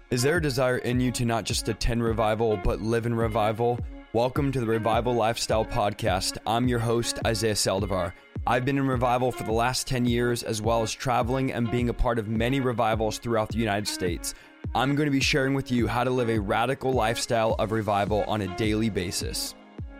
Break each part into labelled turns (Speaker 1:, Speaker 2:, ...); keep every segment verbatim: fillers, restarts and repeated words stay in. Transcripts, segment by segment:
Speaker 1: Is there a desire in you to not just attend revival, but live in revival? Welcome to the Revival Lifestyle Podcast. I'm your host, Isaiah Saldivar. I've been in revival for the last ten years, as well as traveling and being a part of many revivals throughout the United States. I'm going to be sharing with you how to live a radical lifestyle of revival on a daily basis.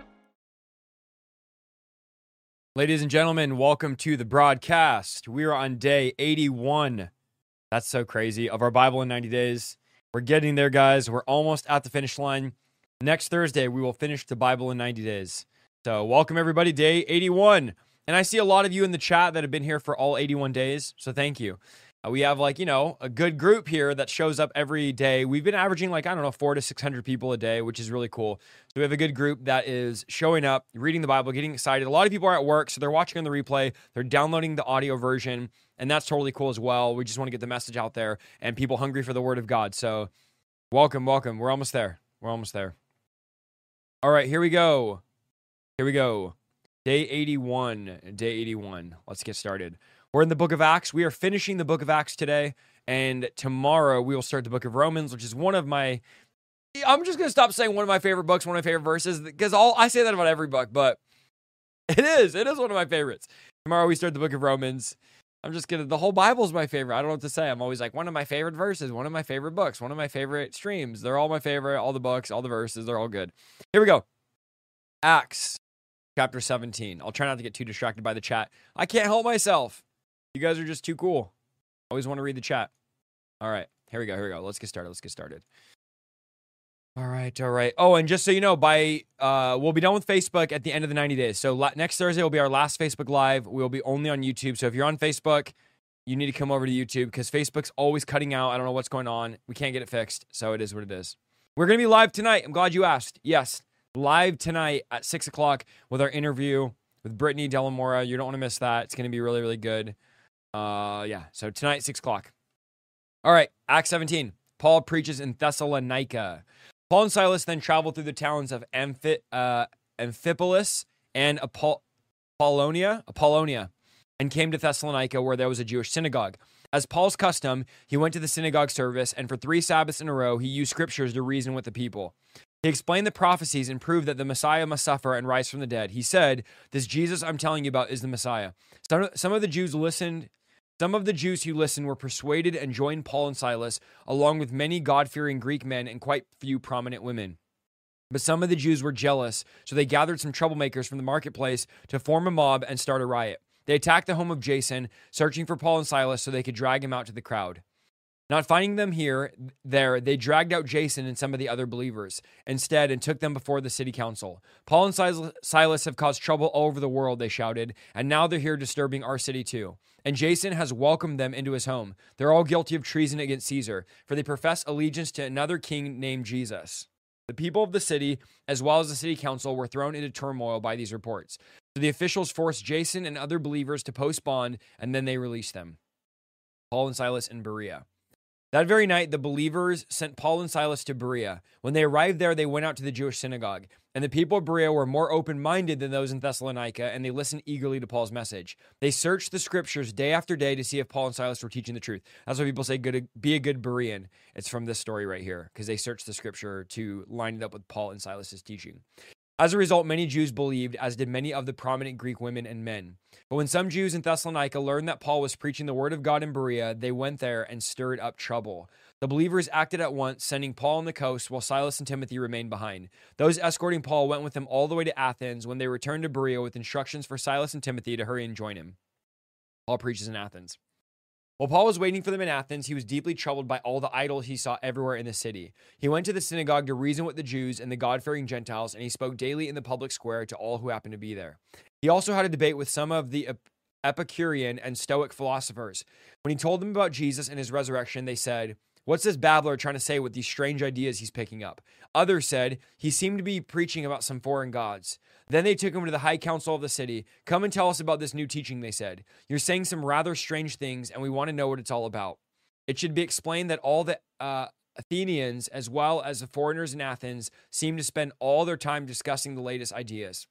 Speaker 2: Ladies and gentlemen, welcome to the broadcast. We are on day eighty-one. That's so crazy. Of our Bible in ninety days. We're getting there, guys. We're almost at the finish line. Next Thursday, we will finish the Bible in ninety days. So welcome, everybody, day eighty-one. And I see a lot of you in the chat that have been here for all eighty-one days, so thank you. Uh, we have, like, you know, a good group here that shows up every day. We've been averaging, like, I don't know, four to six hundred people a day, which is really cool. So we have a good group that is showing up, reading the Bible, getting excited. A lot of people are at work, so they're watching on the replay. They're downloading the audio version, and that's totally cool as well. We just want to get the message out there, and people hungry for the Word of God. So welcome, welcome. We're almost there. We're almost there. All right, here we go. Here we go. Day eighty-one. Day eighty-one. Let's get started. We're in the book of Acts. We are finishing the book of Acts today, and tomorrow we will start the book of Romans, which is one of my... I'm just going to stop saying one of my favorite books, one of my favorite verses, because all I say that about every book, but it is. It is one of my favorites. Tomorrow we start the book of Romans. I'm just going to... The whole Bible is my favorite. I don't know what to say. I'm always like, one of my favorite verses, one of my favorite books, one of my favorite streams. They're all my favorite. All the books, all the verses, they're all good. Here we go. Acts chapter seventeen. I'll try not to get too distracted by the chat. I can't help myself. You guys are just too cool. Always want to read the chat. All right, here we go, here we go. Let's get started, let's get started. All right, all right. Oh, and just so you know, by uh, we'll be done with Facebook at the end of the ninety days. So la- next Thursday will be our last Facebook Live. We'll be only on YouTube. So if you're on Facebook, you need to come over to YouTube because Facebook's always cutting out. I don't know what's going on. We can't get it fixed, so it is what it is. We're going to be live tonight. I'm glad you asked. Yes, live tonight at six o'clock with our interview with Brittany Delamora. You don't want to miss that. It's going to be really, really good. Uh, yeah, so tonight, six o'clock. All right, Acts seventeen. Paul preaches in Thessalonica. Paul and Silas then traveled through the towns of Amphi- uh, Amphipolis and Apoll- Apollonia, Apollonia and came to Thessalonica where there was a Jewish synagogue. As Paul's custom, he went to the synagogue service, and for three Sabbaths in a row, he used scriptures to reason with the people. He explained the prophecies and proved that the Messiah must suffer and rise from the dead. He said, "This Jesus I'm telling you about is the Messiah." Some, some of the Jews listened. Some of the Jews who listened were persuaded and joined Paul and Silas, along with many God-fearing Greek men and quite few prominent women. But some of the Jews were jealous, so they gathered some troublemakers from the marketplace to form a mob and start a riot. They attacked the home of Jason, searching for Paul and Silas so they could drag him out to the crowd. Not finding them here, there, they dragged out Jason and some of the other believers instead and took them before the city council. Paul and Silas have caused trouble all over the world, they shouted, and now they're here disturbing our city too. And Jason has welcomed them into his home. They're all guilty of treason against Caesar, for they profess allegiance to another king named Jesus. The people of the city, as well as the city council, were thrown into turmoil by these reports. So the officials forced Jason and other believers to post bond, and then they released them. Paul and Silas in Berea. That very night, the believers sent Paul and Silas to Berea. When they arrived there, they went out to the Jewish synagogue. And the people of Berea were more open-minded than those in Thessalonica, and they listened eagerly to Paul's message. They searched the scriptures day after day to see if Paul and Silas were teaching the truth. That's why people say, good, be a good Berean. It's from this story right here, because they searched the scripture to line it up with Paul and Silas's teaching. As a result, many Jews believed, as did many of the prominent Greek women and men. But when some Jews in Thessalonica learned that Paul was preaching the word of God in Berea, they went there and stirred up trouble. The believers acted at once, sending Paul on the coast, while Silas and Timothy remained behind. Those escorting Paul went with him all the way to Athens when they returned to Berea with instructions for Silas and Timothy to hurry and join him. Paul preaches in Athens. While Paul was waiting for them in Athens, he was deeply troubled by all the idols he saw everywhere in the city. He went to the synagogue to reason with the Jews and the God-fearing Gentiles, and he spoke daily in the public square to all who happened to be there. He also had a debate with some of the Epicurean and Stoic philosophers. When he told them about Jesus and his resurrection, they said, "What's this babbler trying to say with these strange ideas he's picking up?" Others said, "He seemed to be preaching about some foreign gods." Then they took him to the high council of the city. "Come and tell us about this new teaching," they said. "You're saying some rather strange things, and we want to know what it's all about." It should be explained that all the uh, Athenians, as well as the foreigners in Athens, seem to spend all their time discussing the latest ideas.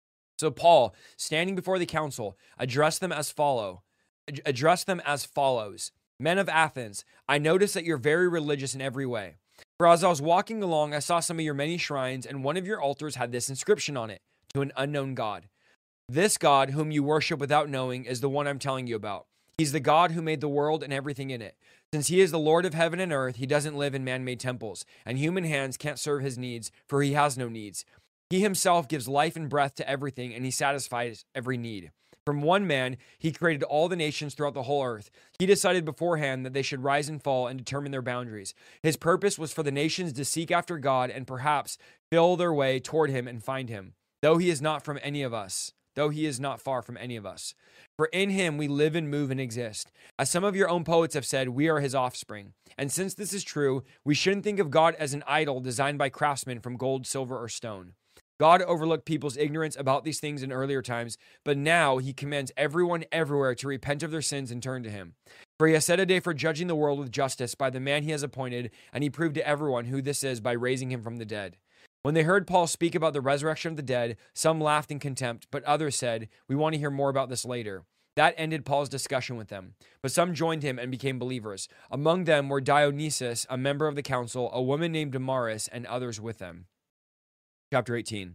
Speaker 2: So Paul, standing before the council, addressed them as follow, addressed them as follows. Men of Athens, I notice that you're very religious in every way. For as I was walking along, I saw some of your many shrines, and one of your altars had this inscription on it, to an unknown God. This God, whom you worship without knowing, is the one I'm telling you about. He's the God who made the world and everything in it. Since he is the Lord of heaven and earth, he doesn't live in man-made temples, and human hands can't serve his needs, for he has no needs. He himself gives life and breath to everything, and he satisfies every need. From one man, he created all the nations throughout the whole earth. He decided beforehand that they should rise and fall and determine their boundaries. His purpose was for the nations to seek after God and perhaps feel their way toward him and find him, though he is not from any of us, though he is not far from any of us. For in him we live and move and exist. As some of your own poets have said, we are his offspring. And since this is true, we shouldn't think of God as an idol designed by craftsmen from gold, silver, or stone. God overlooked people's ignorance about these things in earlier times, but now he commands everyone everywhere to repent of their sins and turn to him. For he has set a day for judging the world with justice by the man he has appointed, and he proved to everyone who this is by raising him from the dead. When they heard Paul speak about the resurrection of the dead, some laughed in contempt, but others said, we want to hear more about this later. That ended Paul's discussion with them. But some joined him and became believers. Among them were Dionysius, a member of the council, a woman named Damaris, and others with them. Chapter eighteen.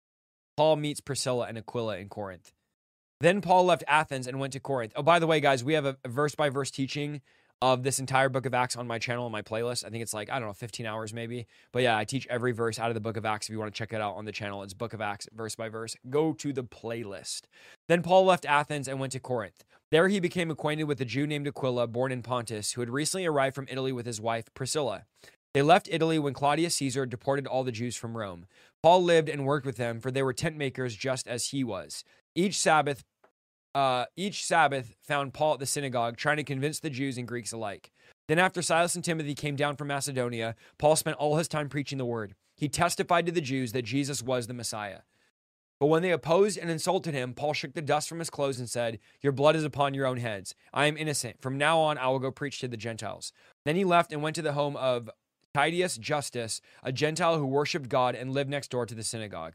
Speaker 2: Paul meets Priscilla and Aquila in Corinth. Then Paul left Athens and went to Corinth. Oh, by the way, guys, we have a verse-by-verse teaching of this entire book of Acts on my channel, on my playlist. I think it's like, I don't know, fifteen hours maybe. But yeah, I teach every verse out of the book of Acts. If you want to check it out on the channel, it's book of Acts, verse by verse. Go to the playlist. Then Paul left Athens and went to Corinth. There he became acquainted with a Jew named Aquila, born in Pontus, who had recently arrived from Italy with his wife, Priscilla. They left Italy when Claudius Caesar deported all the Jews from Rome. Paul lived and worked with them, for they were tent makers just as he was. Each Sabbath, uh, each Sabbath found Paul at the synagogue, trying to convince the Jews and Greeks alike. Then after Silas and Timothy came down from Macedonia, Paul spent all his time preaching the word. He testified to the Jews that Jesus was the Messiah. But when they opposed and insulted him, Paul shook the dust from his clothes and said, your blood is upon your own heads. I am innocent. From now on, I will go preach to the Gentiles. Then he left and went to the home of Titius Justus, a Gentile who worshipped God and lived next door to the synagogue.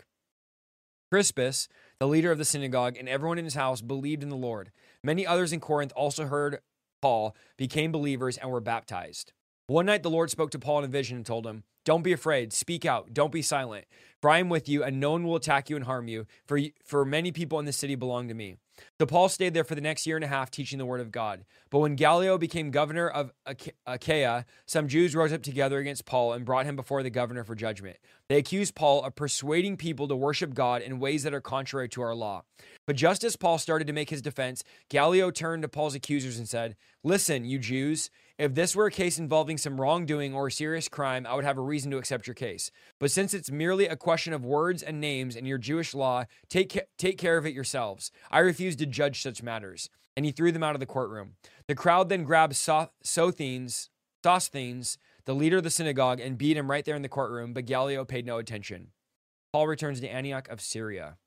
Speaker 2: Crispus, the leader of the synagogue, and everyone in his house believed in the Lord. Many others in Corinth also heard Paul, became believers, and were baptized. One night the Lord spoke to Paul in a vision and told him, don't be afraid, speak out, don't be silent. For I am with you, and no one will attack you and harm you, for, for many people in the city belong to me. So Paul stayed there for the next year and a half teaching the word of God. But when Gallio became governor of Achaia, some Jews rose up together against Paul and brought him before the governor for judgment. They accused Paul of persuading people to worship God in ways that are contrary to our law. But just as Paul started to make his defense, Gallio turned to Paul's accusers and said, listen, you Jews, if this were a case involving some wrongdoing or a serious crime, I would have a reason to accept your case. But since it's merely a question of words and names in your Jewish law, take, ca- take care of it yourselves. I refuse to judge such matters. And he threw them out of the courtroom. The crowd then grabbed so- Sosthenes, Sosthenes, the leader of the synagogue, and beat him right there in the courtroom, but Gallio paid no attention. Paul returns to Antioch of Syria.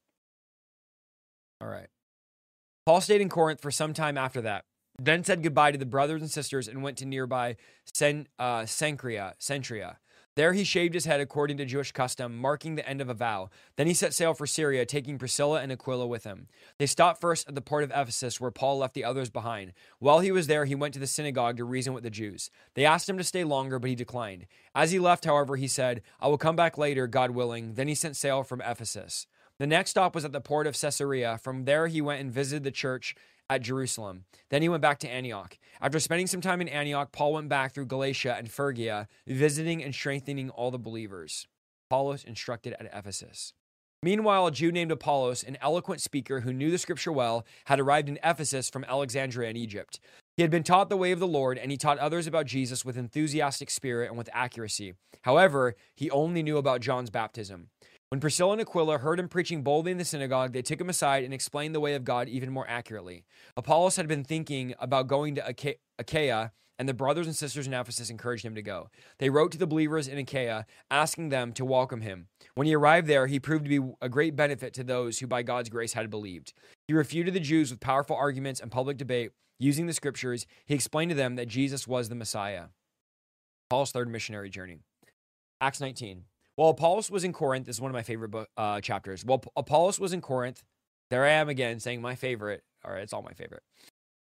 Speaker 2: All right. Paul stayed in Corinth for some time after that, then said goodbye to the brothers and sisters and went to nearby Sen, uh, Cenchrea, Centria. There he shaved his head according to Jewish custom, marking the end of a vow. Then he set sail for Syria, taking Priscilla and Aquila with him. They stopped first at the port of Ephesus, where Paul left the others behind. While he was there, he went to the synagogue to reason with the Jews. They asked him to stay longer, but he declined. As he left, however, he said, I will come back later, God willing. Then he set sail from Ephesus. The next stop was at the port of Caesarea. From there, he went and visited the church at Jerusalem. Then he went back to Antioch. After spending some time in Antioch, Paul went back through Galatia and Phrygia, visiting and strengthening all the believers. Apollos instructed at Ephesus. Meanwhile, a Jew named Apollos, an eloquent speaker who knew the scripture well, had arrived in Ephesus from Alexandria in Egypt. He had been taught the way of the Lord, and he taught others about Jesus with enthusiastic spirit and with accuracy. However, he only knew about John's baptism. When Priscilla and Aquila heard him preaching boldly in the synagogue, they took him aside and explained the way of God even more accurately. Apollos had been thinking about going to Acha- Achaia, and the brothers and sisters in Ephesus encouraged him to go. They wrote to the believers in Achaia, asking them to welcome him. When he arrived there, he proved to be a great benefit to those who by God's grace had believed. He refuted the Jews with powerful arguments and public debate. Using the scriptures, he explained to them that Jesus was the Messiah. Paul's third missionary journey. Acts nineteen. While Apollos was in Corinth, this is one of my favorite book, uh, chapters. While Apollos was in Corinth, there I am again saying my favorite. All right, it's all my favorite.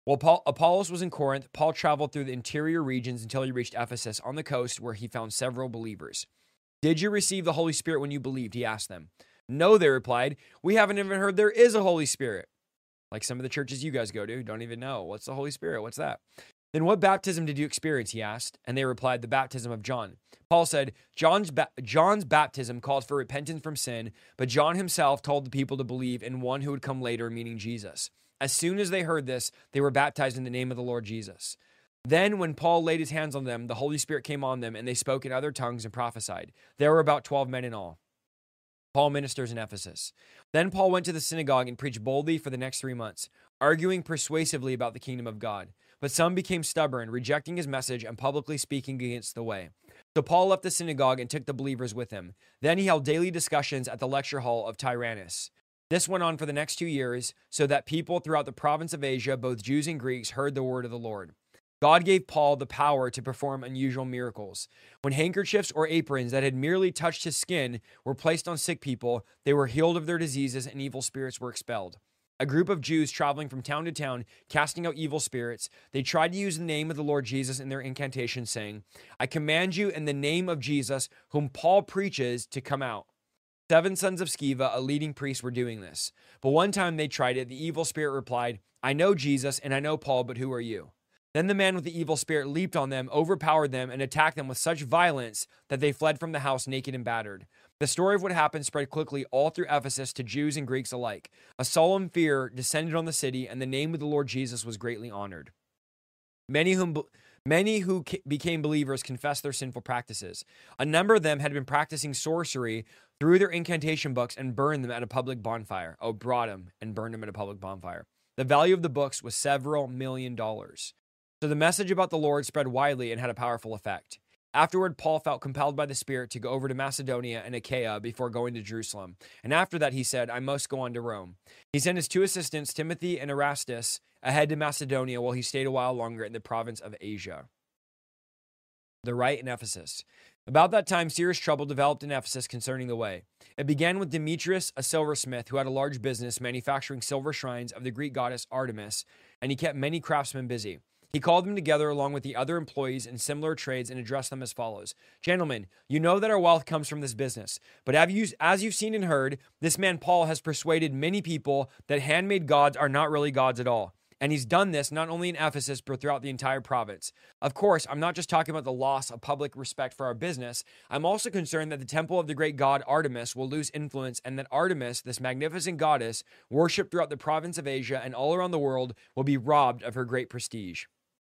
Speaker 2: While Paul, Apollos was in Corinth, Paul traveled through the interior regions until he reached Ephesus on the coast, where he found several believers. "Did you receive the Holy Spirit when you believed?" he asked them. "No," they replied. "We haven't even heard there is a Holy Spirit." Like some of the churches you guys go to, don't even know. What's the Holy Spirit? What's that? "Then what baptism did you experience?" he asked. And they replied, "The baptism of John." Paul said, John's, ba- John's baptism called for repentance from sin, but John himself told the people to believe in one who would come later, meaning Jesus. As soon as they heard this, they were baptized in the name of the Lord Jesus. Then when Paul laid his hands on them, the Holy Spirit came on them, and they spoke in other tongues and prophesied. There were about twelve men in all. Paul ministers in Ephesus. Then Paul went to the synagogue and preached boldly for the next three months, arguing persuasively about the kingdom of God. But some became stubborn, rejecting his message and publicly speaking against the way. So Paul left the synagogue and took the believers with him. Then he held daily discussions at the lecture hall of Tyrannus. This went on for the next two years, so that people throughout the province of Asia, both Jews and Greeks, heard the word of the Lord. God gave Paul the power to perform unusual miracles. When handkerchiefs or aprons that had merely touched his skin were placed on sick people, they were healed of their diseases and evil spirits were expelled. A group of Jews traveling from town to town, casting out evil spirits, they tried to use the name of the Lord Jesus in their incantation, saying, "I command you in the name of Jesus, whom Paul preaches, to come out." Seven sons of Sceva, a leading priest, were doing this. But one time they tried it. The evil spirit replied, "I know Jesus and I know Paul, but who are you?" Then the man with the evil spirit leaped on them, overpowered them, and attacked them with such violence that they fled from the house naked and battered. The story of what happened spread quickly all through Ephesus to Jews and Greeks alike. A solemn fear descended on the city, and the name of the Lord Jesus was greatly honored. Many whom... Many who became believers confessed their sinful practices. A number of them had been practicing sorcery through their incantation books and burned them at a public bonfire. Oh, brought them and burned them at a public bonfire. The value of the books was several million dollars. So the message about the Lord spread widely and had a powerful effect. Afterward, Paul felt compelled by the Spirit to go over to Macedonia and Achaia before going to Jerusalem. And after that, he said, "I must go on to Rome." He sent his two assistants, Timothy and Erastus, ahead to Macedonia while he stayed a while longer in the province of Asia. The rite in Ephesus. About that time, serious trouble developed in Ephesus concerning the way. It began with Demetrius, a silversmith who had a large business manufacturing silver shrines of the Greek goddess Artemis, and he kept many craftsmen busy. He called them together along with the other employees in similar trades and addressed them as follows. "Gentlemen, you know that our wealth comes from this business. But have you, as you've seen and heard, this man Paul has persuaded many people that handmade gods are not really gods at all. And he's done this not only in Ephesus, but throughout the entire province. Of course, I'm not just talking about the loss of public respect for our business. I'm also concerned that the temple of the great god Artemis will lose influence, and that Artemis, this magnificent goddess, worshipped throughout the province of Asia and all around the world, will be robbed of her great prestige."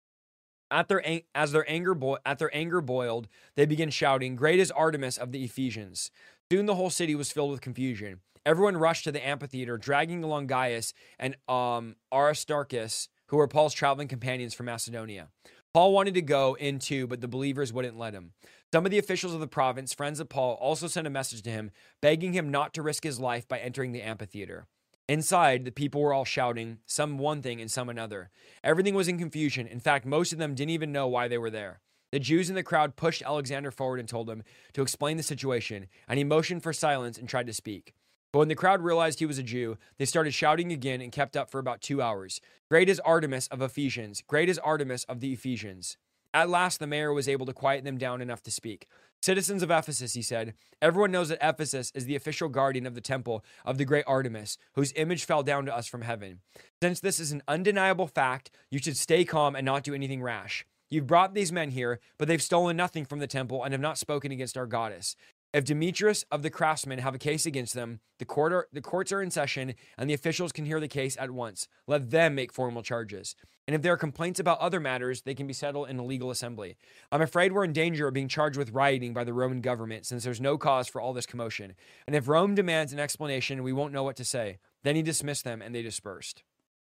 Speaker 2: At their as their anger bo- at their anger boiled, they began shouting, "Great is Artemis of the Ephesians." Soon the whole city was filled with confusion. Everyone rushed to the amphitheater, dragging along Gaius and um, Aristarchus, who were Paul's traveling companions from Macedonia. Paul wanted to go in too, but the believers wouldn't let him. Some of the officials of the province, friends of Paul, also sent a message to him, begging him not to risk his life by entering the amphitheater. Inside, the people were all shouting, some one thing and some another. Everything was in confusion. In fact, most of them didn't even know why they were there. The Jews in the crowd pushed Alexander forward and told him to explain the situation, and he motioned for silence and tried to speak. But when the crowd realized he was a Jew, they started shouting again and kept up for about two hours. "Great is Artemis of Ephesians! Great is Artemis of the Ephesians!" At last, the mayor was able to quiet them down enough to speak. "Citizens of Ephesus," he said, "everyone knows that Ephesus is the official guardian of the temple of the great Artemis, whose image fell down to us from heaven. Since this is an undeniable fact, you should stay calm and not do anything rash. You've brought these men here, but they've stolen nothing from the temple and have not spoken against our goddess. If Demetrius of the craftsmen have a case against them, the court are, the courts are in session and the officials can hear the case at once. Let them make formal charges. And if there are complaints about other matters, they can be settled in a legal assembly. I'm afraid we're in danger of being charged with rioting by the Roman government, since there's no cause for all this commotion. And if Rome demands an explanation, we won't know what to say." Then he dismissed them and they dispersed.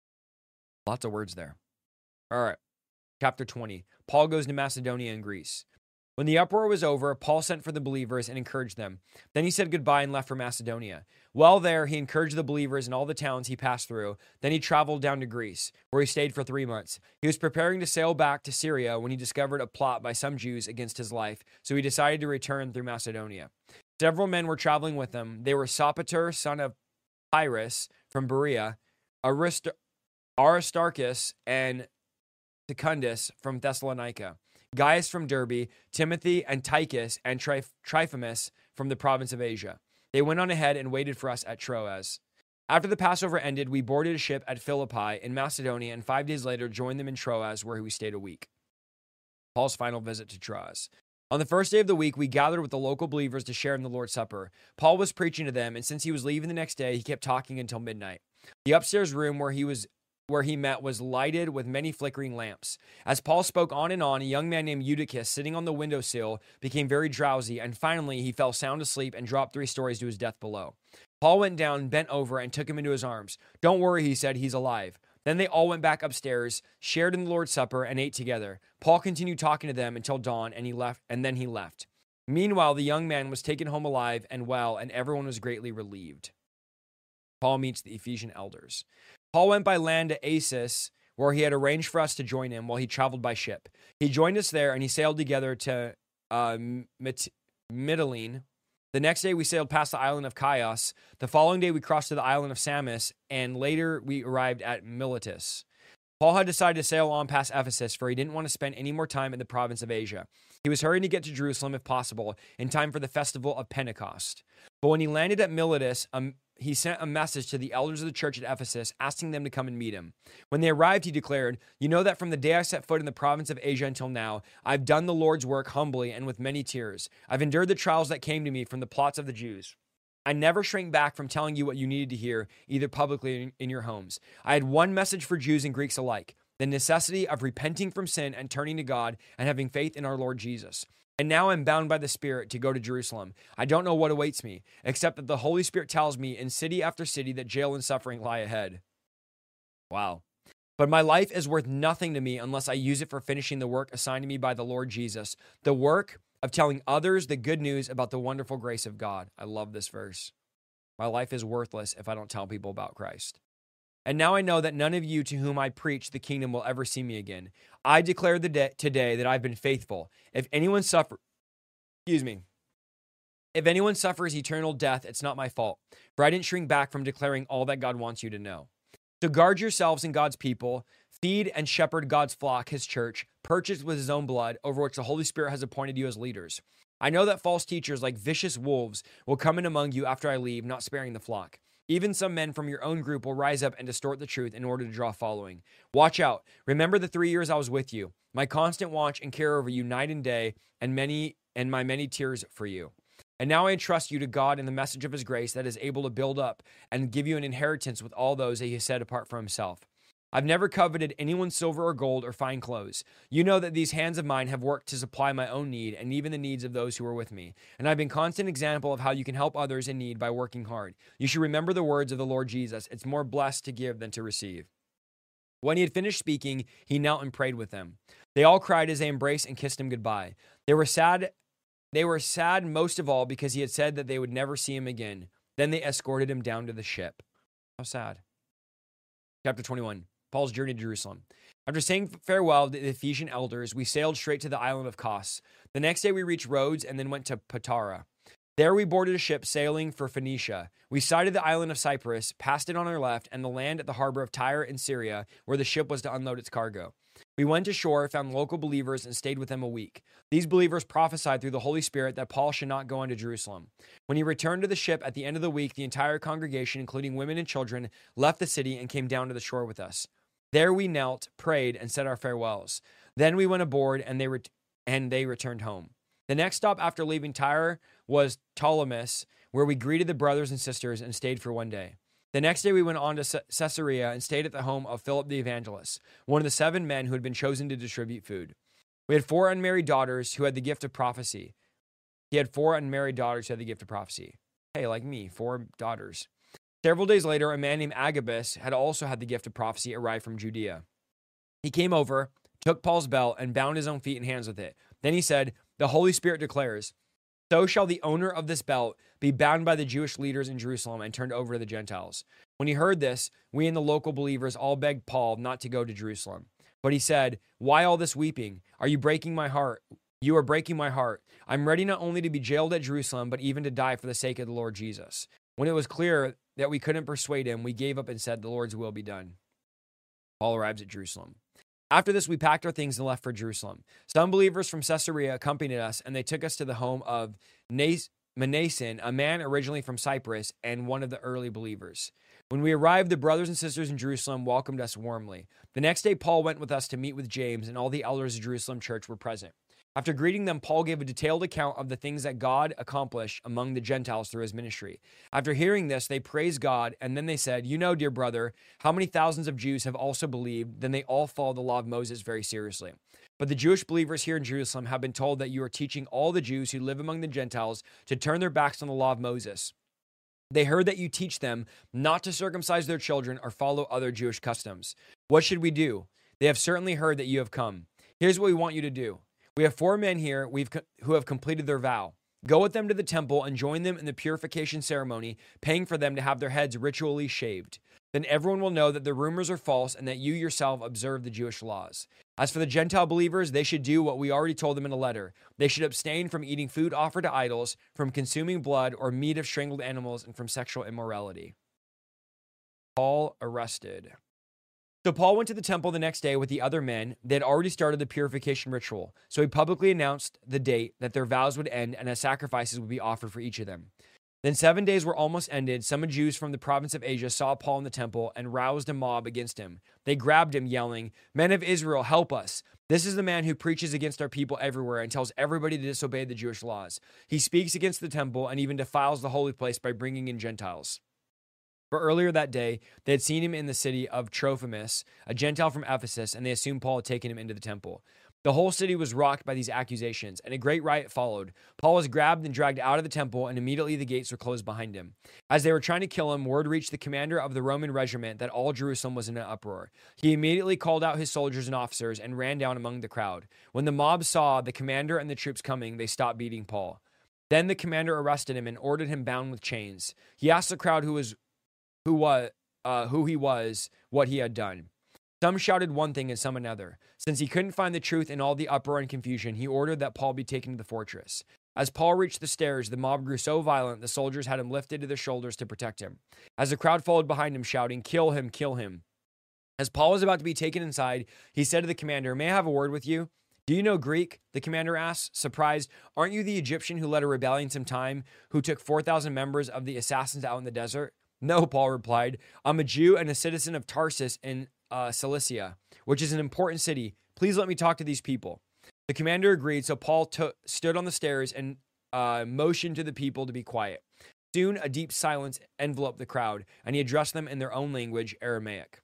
Speaker 2: Lots of words there. All right. Chapter twenty. Paul goes to Macedonia and Greece. When the uproar was over, Paul sent for the believers and encouraged them. Then he said goodbye and left for Macedonia. While there, he encouraged the believers in all the towns he passed through. Then he traveled down to Greece, where he stayed for three months. He was preparing to sail back to Syria when he discovered a plot by some Jews against his life, so he decided to return through Macedonia. Several men were traveling with him. They were Sopater, son of Pyrrhus, from Berea, Arist- Aristarchus and Secundus from Thessalonica, Gaius from Derbe, Timothy and Tychus and Tryph- Trophimus from the province of Asia. They went on ahead and waited for us at Troas. After the Passover ended, we boarded a ship at Philippi in Macedonia, and five days later joined them in Troas, where we stayed a week. Paul's final visit to Troas. On the first day of the week, we gathered with the local believers to share in the Lord's Supper. Paul was preaching to them, and since he was leaving the next day, he kept talking until midnight. The upstairs room where he was where he met was lighted with many flickering lamps. As Paul spoke on and on, a young man named Eutychus, sitting on the windowsill, became very drowsy, and finally he fell sound asleep and dropped three stories to his death below. Paul went down, bent over, and took him into his arms. "Don't worry," he said, "he's alive." Then they all went back upstairs, shared in the Lord's Supper, and ate together. Paul continued talking to them until dawn, and he left, and then he left. Meanwhile, the young man was taken home alive and well, and everyone was greatly relieved. Paul meets the Ephesian elders. Paul went by land to Assos, where he had arranged for us to join him while he traveled by ship. He joined us there, and he sailed together to uh, Mytilene. The next day, we sailed past the island of Chios. The following day, we crossed to the island of Samos, and later we arrived at Miletus. Paul had decided to sail on past Ephesus, for he didn't want to spend any more time in the province of Asia. He was hurrying to get to Jerusalem, if possible, in time for the festival of Pentecost. But when he landed at Miletus, um, he sent a message to the elders of the church at Ephesus, asking them to come and meet him. When they arrived, he declared, "You know that from the day I set foot in the province of Asia until now, I've done the Lord's work humbly and with many tears. I've endured the trials that came to me from the plots of the Jews. I never shrank back from telling you what you needed to hear, either publicly or in your homes. I had one message for Jews and Greeks alike, the necessity of repenting from sin and turning to God and having faith in our Lord Jesus. And now I'm bound by the Spirit to go to Jerusalem. I don't know what awaits me, except that the Holy Spirit tells me in city after city that jail and suffering lie ahead." Wow. "But my life is worth nothing to me unless I use it for finishing the work assigned to me by the Lord Jesus, the work of telling others the good news about the wonderful grace of God." I love this verse. My life is worthless if I don't tell people about Christ. "And now I know that none of you to whom I preach the kingdom will ever see me again. I declare the day, today that I've been faithful. If anyone suffer, excuse me, if anyone suffers eternal death, it's not my fault, for I didn't shrink back from declaring all that God wants you to know. So guard yourselves and God's people, feed and shepherd God's flock, his church, purchased with his own blood, over which the Holy Spirit has appointed you as leaders. I know that false teachers like vicious wolves will come in among you after I leave, not sparing the flock. Even some men from your own group will rise up and distort the truth in order to draw following. Watch out. Remember the three years I was with you, my constant watch and care over you night and day, and many and my many tears for you. And now I entrust you to God and the message of his grace that is able to build up and give you an inheritance with all those that he has set apart for himself. I've never coveted anyone's silver or gold or fine clothes. You know that these hands of mine have worked to supply my own need and even the needs of those who are with me. And I've been constant example of how you can help others in need by working hard. You should remember the words of the Lord Jesus. It's more blessed to give than to receive." When he had finished speaking, he knelt and prayed with them. They all cried as they embraced and kissed him goodbye. They were sad. They were sad most of all because he had said that they would never see him again. Then they escorted him down to the ship. How sad. Chapter twenty-one. Paul's journey to Jerusalem. After saying farewell to the Ephesian elders, we sailed straight to the island of Kos. The next day we reached Rhodes and then went to Patara. There we boarded a ship sailing for Phoenicia. We sighted the island of Cyprus, passed it on our left, and the land at the harbor of Tyre in Syria, where the ship was to unload its cargo. We went ashore, found local believers, and stayed with them a week. These believers prophesied through the Holy Spirit that Paul should not go into Jerusalem. When he returned to the ship at the end of the week, the entire congregation, including women and children, left the city and came down to the shore with us. There we knelt, prayed, and said our farewells. Then we went aboard, and they ret- and they returned home. The next stop after leaving Tyre was Ptolemais, where we greeted the brothers and sisters and stayed for one day. The next day we went on to Caesarea and stayed at the home of Philip the evangelist, one of the seven men who had been chosen to distribute food. We had four unmarried daughters who had the gift of prophecy. He had four unmarried daughters who had the gift of prophecy. Hey, like me, four daughters. Several days later, a man named Agabus had also had the gift of prophecy arrive from Judea. He came over, took Paul's belt, and bound his own feet and hands with it. Then he said, "The Holy Spirit declares, so shall the owner of this belt be bound by the Jewish leaders in Jerusalem and turned over to the Gentiles." When he heard this, we and the local believers all begged Paul not to go to Jerusalem. But he said, "Why all this weeping? Are you breaking my heart? You are breaking my heart. I'm ready not only to be jailed at Jerusalem, but even to die for the sake of the Lord Jesus." When it was clear that we couldn't persuade him, we gave up and said, "The Lord's will be done." Paul arrives at Jerusalem. After this, we packed our things and left for Jerusalem. Some believers from Caesarea accompanied us, and they took us to the home of Manason, a man originally from Cyprus and one of the early believers. When we arrived, the brothers and sisters in Jerusalem welcomed us warmly. The next day, Paul went with us to meet with James, and all the elders of Jerusalem church were present. After greeting them, Paul gave a detailed account of the things that God accomplished among the Gentiles through his ministry. After hearing this, they praised God, and then they said, "You know, dear brother, how many thousands of Jews have also believed? Then they all follow the law of Moses very seriously. But the Jewish believers here in Jerusalem have been told that you are teaching all the Jews who live among the Gentiles to turn their backs on the law of Moses. They heard that you teach them not to circumcise their children or follow other Jewish customs. What should we do? They have certainly heard that you have come. Here's what we want you to do. We have four men here we've co- who have completed their vow. Go with them to the temple and join them in the purification ceremony, paying for them to have their heads ritually shaved. Then everyone will know that the rumors are false and that you yourself observe the Jewish laws. As for the Gentile believers, they should do what we already told them in a letter. They should abstain from eating food offered to idols, from consuming blood or meat of strangled animals, and from sexual immorality." Paul arrested. So Paul went to the temple the next day with the other men. They had already started the purification ritual. So he publicly announced the date that their vows would end and as sacrifices would be offered for each of them. Then seven days were almost ended. Some Jews from the province of Asia saw Paul in the temple and roused a mob against him. They grabbed him, yelling, "Men of Israel, help us. This is the man who preaches against our people everywhere and tells everybody to disobey the Jewish laws. He speaks against the temple and even defiles the holy place by bringing in Gentiles." For earlier that day, they had seen him in the city of Trophimus, a Gentile from Ephesus, and they assumed Paul had taken him into the temple. The whole city was rocked by these accusations, and a great riot followed. Paul was grabbed and dragged out of the temple, and immediately the gates were closed behind him. As they were trying to kill him, word reached the commander of the Roman regiment that all Jerusalem was in an uproar. He immediately called out his soldiers and officers and ran down among the crowd. When the mob saw the commander and the troops coming, they stopped beating Paul. Then the commander arrested him and ordered him bound with chains. He asked the crowd who was who was uh, who he was, what he had done. Some shouted one thing and some another. Since he couldn't find the truth in all the uproar and confusion, he ordered that Paul be taken to the fortress. As Paul reached the stairs, the mob grew so violent, the soldiers had him lifted to their shoulders to protect him. As the crowd followed behind him, shouting, "Kill him, kill him." As Paul was about to be taken inside, he said to the commander, "May I have a word with you?" "Do you know Greek?" the commander asked, surprised. "Aren't you the Egyptian who led a rebellion some time, who took four thousand members of the assassins out in the desert?" "No," Paul replied. "I'm a Jew and a citizen of Tarsus in uh, Cilicia, which is an important city. Please let me talk to these people." The commander agreed, so Paul t- stood on the stairs and uh, motioned to the people to be quiet. Soon, a deep silence enveloped the crowd, and he addressed them in their own language, Aramaic.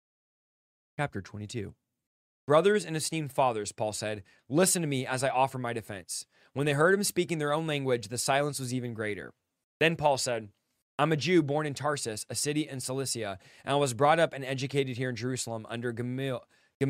Speaker 2: Chapter twenty-two. "Brothers and esteemed fathers," Paul said, "listen to me as I offer my defense." When they heard him speaking their own language, the silence was even greater. Then Paul said, "I'm a Jew born in Tarsus, a city in Cilicia, and I was brought up and educated here in Jerusalem under Gamaliel,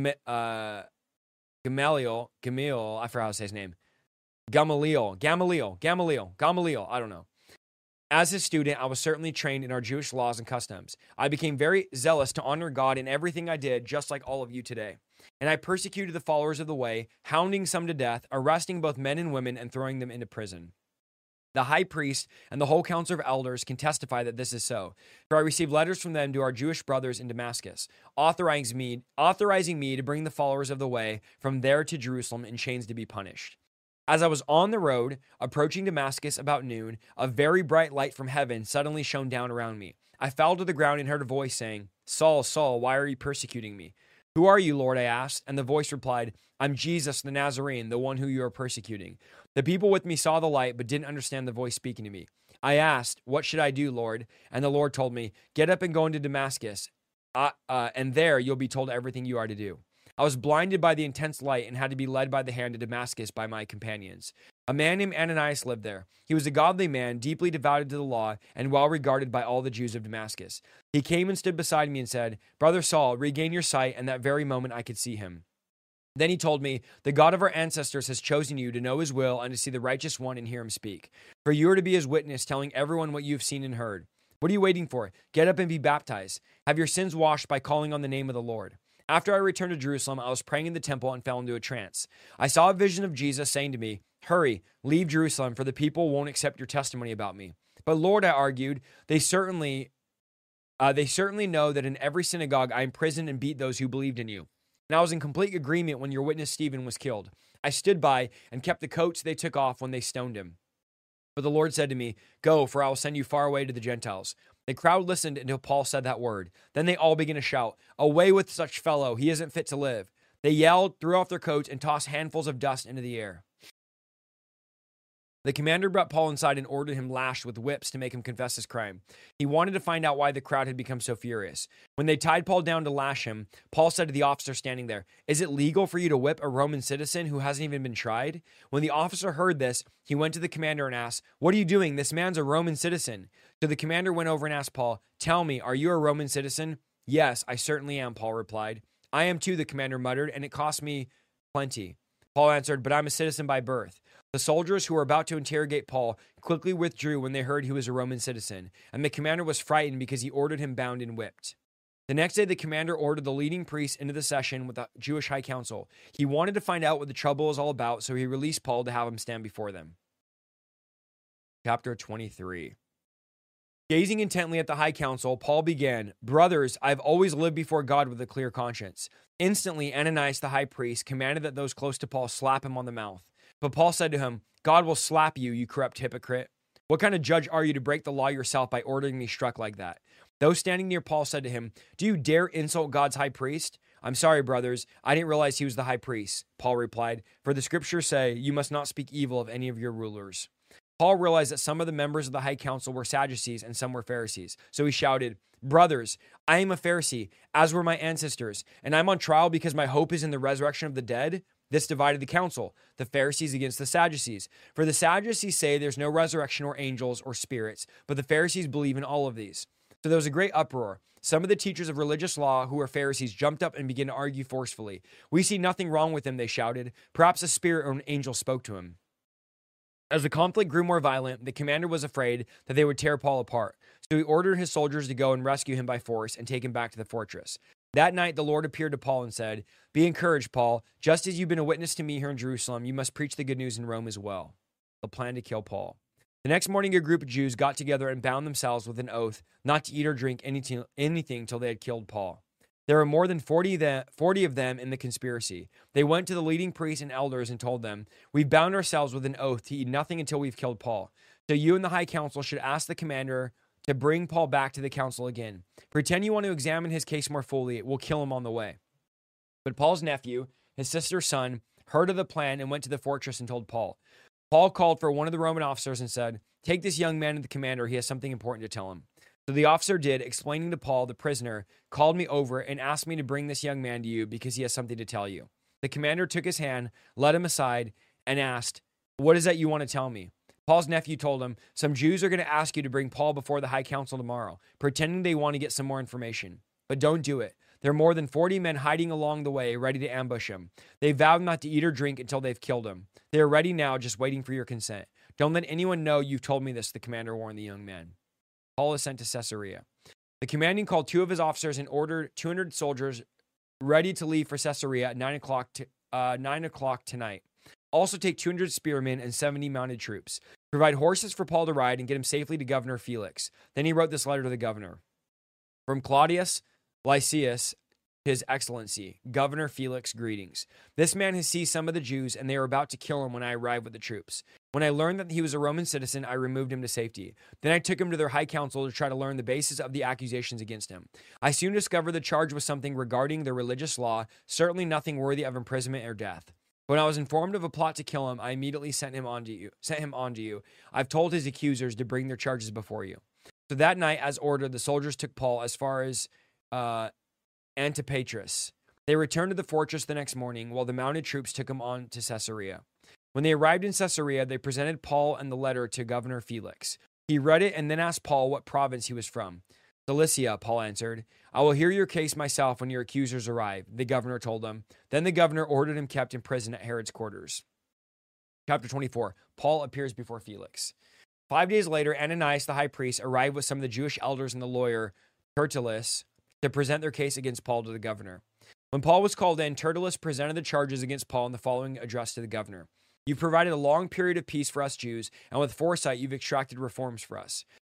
Speaker 2: uh, Gamaliel, Gamaliel, I forgot how to say his name. Gamaliel, Gamaliel, Gamaliel, Gamaliel, I don't know. As his student, I was certainly trained in our Jewish laws and customs. I became very zealous to honor God in everything I did, just like all of you today. And I persecuted the followers of the way, hounding some to death, arresting both men and women, and throwing them into prison. The high priest and the whole council of elders can testify that this is so. For I received letters from them to our Jewish brothers in Damascus, authorizing me, authorizing me to bring the followers of the way from there to Jerusalem in chains to be punished. As I was on the road, approaching Damascus about noon, a very bright light from heaven suddenly shone down around me. I fell to the ground and heard a voice saying, 'Saul, Saul, why are you persecuting me?' 'Who are you, Lord?' I asked, and the voice replied, 'I'm Jesus the Nazarene, the one who you are persecuting.' The people with me saw the light, but didn't understand the voice speaking to me. I asked, 'What should I do, Lord?' And the Lord told me, 'Get up and go into Damascus, uh, uh, and there you'll be told everything you are to do.' I was blinded by the intense light and had to be led by the hand to Damascus by my companions. A man named Ananias lived there. He was a godly man, deeply devoted to the law, and well regarded by all the Jews of Damascus. He came and stood beside me and said, 'Brother Saul, regain your sight,' and that very moment I could see him. Then he told me, 'The God of our ancestors has chosen you to know his will and to see the righteous one and hear him speak. For you are to be his witness, telling everyone what you have seen and heard. What are you waiting for? Get up and be baptized. Have your sins washed by calling on the name of the Lord.' After I returned to Jerusalem, I was praying in the temple and fell into a trance. I saw a vision of Jesus saying to me, 'Hurry, leave Jerusalem, for the people won't accept your testimony about me.' 'But Lord,' I argued, 'they certainly Uh, they certainly know that in every synagogue I imprisoned and beat those who believed in you. And I was in complete agreement when your witness Stephen was killed. I stood by and kept the coats they took off when they stoned him. But the Lord said to me, go, for I will send you far away to the Gentiles. The crowd listened until Paul said that word. Then they all began to shout, away with such fellow, he isn't fit to live. They yelled, threw off their coats, and tossed handfuls of dust into the air. The commander brought Paul inside and ordered him lashed with whips to make him confess his crime. He wanted to find out why the crowd had become so furious. When they tied Paul down to lash him, Paul said to the officer standing there, is it legal for you to whip a Roman citizen who hasn't even been tried? When the officer heard this, he went to the commander and asked, what are you doing? This man's a Roman citizen. So the commander went over and asked Paul, tell me, are you a Roman citizen? Yes, I certainly am, Paul replied. I am too, the commander muttered, and it cost me plenty. Paul answered, but I'm a citizen by birth. The soldiers who were about to interrogate Paul quickly withdrew when they heard he was a Roman citizen, and the commander was frightened because he ordered him bound and whipped. The next day, the commander ordered the leading priest into the session with the Jewish high council. He wanted to find out what the trouble was all about, so he released Paul to have him stand before them. Chapter twenty-three. Gazing intently at the high council, Paul began, brothers, I've always lived before God with a clear conscience. Instantly, Ananias the high priest commanded that those close to Paul slap him on the mouth. But Paul said to him, God will slap you, you corrupt hypocrite. What kind of judge are you to break the law yourself by ordering me struck like that? Those standing near Paul said to him, do you dare insult God's high priest? I'm sorry, brothers. I didn't realize he was the high priest. Paul replied, for the scriptures say, you must not speak evil of any of your rulers. Paul realized that some of the members of the high council were Sadducees and some were Pharisees. So he shouted, brothers, I am a Pharisee, as were my ancestors, and I'm on trial because my hope is in the resurrection of the dead. This divided the council, the Pharisees against the Sadducees. For the Sadducees say there's no resurrection or angels or spirits, but the Pharisees believe in all of these. So there was a great uproar. Some of the teachers of religious law who were Pharisees jumped up and began to argue forcefully. We see nothing wrong with him, they shouted. Perhaps a spirit or an angel spoke to him. As the conflict grew more violent, the commander was afraid that they would tear Paul apart. So he ordered his soldiers to go and rescue him by force and take him back to the fortress. That night, the Lord appeared to Paul and said, be encouraged, Paul. Just as you've been a witness to me here in Jerusalem, you must preach the good news in Rome as well. A plan to kill Paul. The next morning, a group of Jews got together and bound themselves with an oath not to eat or drink anything, anything till they had killed Paul. There were more than forty, the, forty of them in the conspiracy. They went to the leading priests and elders and told them, we've bound ourselves with an oath to eat nothing until we've killed Paul. So you and the high council should ask the commander to bring Paul back to the council again. Pretend you want to examine his case more fully. We'll kill him on the way. But Paul's nephew, his sister's son, heard of the plan and went to the fortress and told Paul. Paul called for one of the Roman officers and said, take this young man to the commander. He has something important to tell him. So the officer did, explaining to Paul, the prisoner, called me over and asked me to bring this young man to you because he has something to tell you. The commander took his hand, led him aside, and asked, what is that you want to tell me? Paul's nephew told him, some Jews are going to ask you to bring Paul before the high council tomorrow, pretending they want to get some more information. But don't do it. There are more than forty men hiding along the way, ready to ambush him. They vowed not to eat or drink until they've killed him. They are ready now, just waiting for your consent. Don't let anyone know you've told me this, the commander warned the young man. Paul is sent to Caesarea. The commanding called two of his officers and ordered two hundred soldiers ready to leave for Caesarea at nine o'clock to, uh, nine o'clock tonight. Also take two hundred spearmen and seventy mounted troops. Provide horses for Paul to ride and get him safely to Governor Felix. Then he wrote this letter to the governor. From Claudius Lysias, His Excellency, Governor Felix, greetings. This man has seized some of the Jews, and they are about to kill him when I arrived with the troops. When I learned that he was a Roman citizen, I removed him to safety. Then I took him to their high council to try to learn the basis of the accusations against him. I soon discovered the charge was something regarding the religious law, certainly nothing worthy of imprisonment or death. When I was informed of a plot to kill him, I immediately sent him on to you. Sent him on to you. I've told his accusers to bring their charges before you. So that night, as ordered, the soldiers took Paul as far as uh, Antipatris. They returned to the fortress the next morning, while the mounted troops took him on to Caesarea. When they arrived in Caesarea, they presented Paul and the letter to Governor Felix. He read it and then asked Paul what province he was from. Cilicia, Paul answered. I will hear your case myself when your accusers arrive, the governor told them. Then the governor ordered him kept in prison at Herod's quarters. Chapter twenty-four. Paul appears before Felix. Five days later, Ananias the high priest arrived with some of the Jewish elders and the lawyer Tertullus to present their case against Paul to the governor. When Paul was called in, Tertullus presented the charges against Paul in the following address to the governor. You've provided a long period of peace for us Jews, and with foresight you've extracted reforms for us.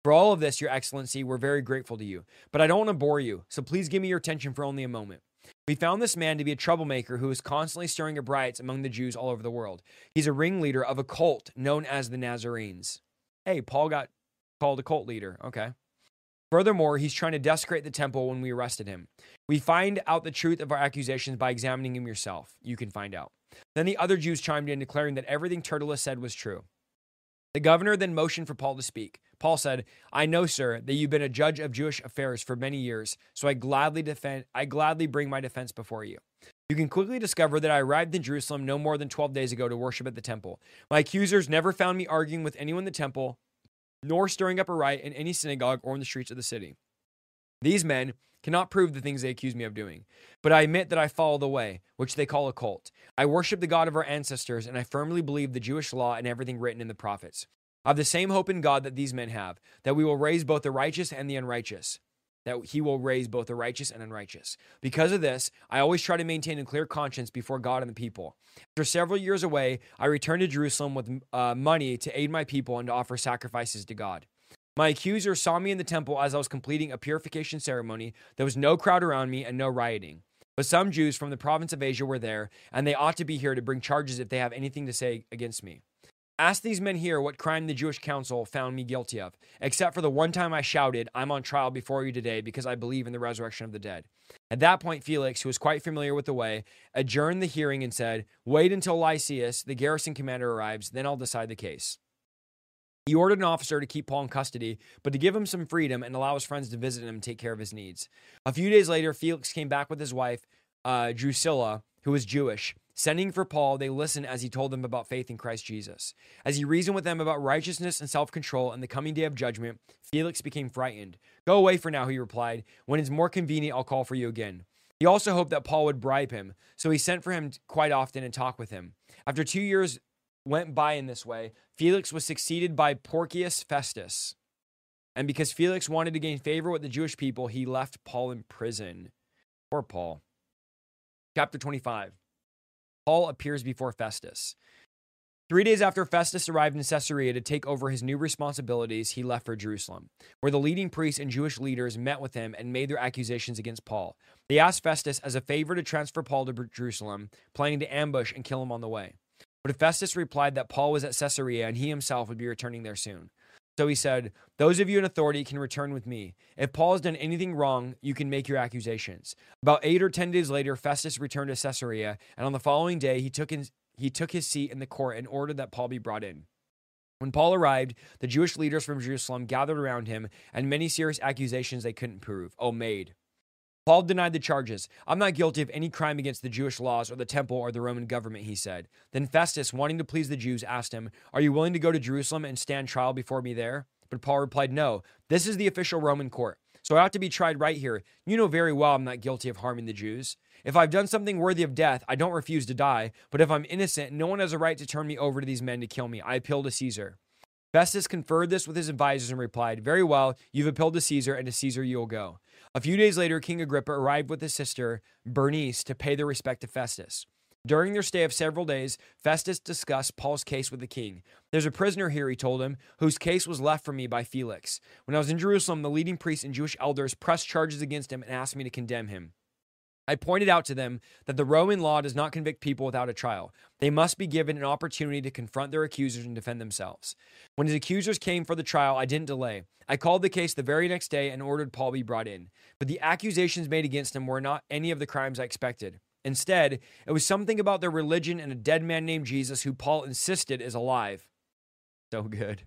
Speaker 2: For all of this, Your Excellency, we're very grateful to you. But I don't want to bore you, so please give me your attention for only a moment. We found this man to be a troublemaker who is constantly stirring up riots among the Jews all over the world. He's a ringleader of a cult known as the Nazarenes. Hey, Paul got called a cult leader. Okay. Furthermore, he's trying to desecrate the temple when we arrested him. We find out the truth of our accusations by examining him yourself. You can find out. Then the other Jews chimed in, declaring that everything Tertullus said was true. The governor then motioned for Paul to speak. Paul said, I know, sir, that you've been a judge of Jewish affairs for many years, so I gladly defend, I gladly bring my defense before you. You can quickly discover that I arrived in Jerusalem no more than twelve days ago to worship at the temple. My accusers never found me arguing with anyone in the temple, nor stirring up a riot in any synagogue or in the streets of the city. These men cannot prove the things they accuse me of doing, but I admit that I follow the way, which they call a cult. I worship the God of our ancestors, and I firmly believe the Jewish law and everything written in the prophets. I have the same hope in God that these men have, that we will raise both the righteous and the unrighteous, that he will raise both the righteous and unrighteous. Because of this, I always try to maintain a clear conscience before God and the people. After several years away, I returned to Jerusalem with uh, money to aid my people and to offer sacrifices to God. My accusers saw me in the temple as I was completing a purification ceremony. There was no crowd around me and no rioting. But some Jews from the province of Asia were there, and they ought to be here to bring charges if they have anything to say against me. Ask these men here what crime the Jewish council found me guilty of, except for the one time I shouted, I'm on trial before you today because I believe in the resurrection of the dead. At that point, Felix, who was quite familiar with the way, adjourned the hearing and said, wait until Lysias, the garrison commander, arrives, then I'll decide the case. He ordered an officer to keep Paul in custody, but to give him some freedom and allow his friends to visit him and take care of his needs. A few days later, Felix came back with his wife, uh, Drusilla, who was Jewish. Sending for Paul, they listened as he told them about faith in Christ Jesus. As he reasoned with them about righteousness and self-control and the coming day of judgment, Felix became frightened. Go away for now, he replied. When it's more convenient, I'll call for you again. He also hoped that Paul would bribe him, so he sent for him quite often and talked with him. After two years went by in this way, Felix was succeeded by Porcius Festus. And because Felix wanted to gain favor with the Jewish people, he left Paul in prison. Poor Paul. Chapter twenty-five. Paul appears before Festus. Three days after Festus arrived in Caesarea to take over his new responsibilities, he left for Jerusalem, where the leading priests and Jewish leaders met with him and made their accusations against Paul. They asked Festus as a favor to transfer Paul to Jerusalem, planning to ambush and kill him on the way. But Festus replied that Paul was at Caesarea and he himself would be returning there soon. So he said, those of you in authority can return with me. If Paul has done anything wrong, you can make your accusations. About eight or ten days later, Festus returned to Caesarea, and on the following day, he took his, he took his seat in the court and ordered that Paul be brought in. When Paul arrived, the Jewish leaders from Jerusalem gathered around him, and many serious accusations they couldn't prove, oh, made. Paul denied the charges. I'm not guilty of any crime against the Jewish laws or the temple or the Roman government, he said. Then Festus, wanting to please the Jews, asked him, are you willing to go to Jerusalem and stand trial before me there? But Paul replied, no, this is the official Roman court, so I ought to be tried right here. You know very well I'm not guilty of harming the Jews. If I've done something worthy of death, I don't refuse to die, but if I'm innocent, no one has a right to turn me over to these men to kill me. I appeal to Caesar. Festus conferred this with his advisors and replied, very well, you've appealed to Caesar, and to Caesar you'll go. A few days later, King Agrippa arrived with his sister, Bernice, to pay their respect to Festus. During their stay of several days, Festus discussed Paul's case with the king. There's a prisoner here, he told him, whose case was left for me by Felix. When I was in Jerusalem, the leading priests and Jewish elders pressed charges against him and asked me to condemn him. I pointed out to them that the Roman law does not convict people without a trial. They must be given an opportunity to confront their accusers and defend themselves. When his accusers came for the trial, I didn't delay. I called the case the very next day and ordered Paul be brought in. But the accusations made against him were not any of the crimes I expected. Instead, it was something about their religion and a dead man named Jesus who Paul insisted is alive. So good.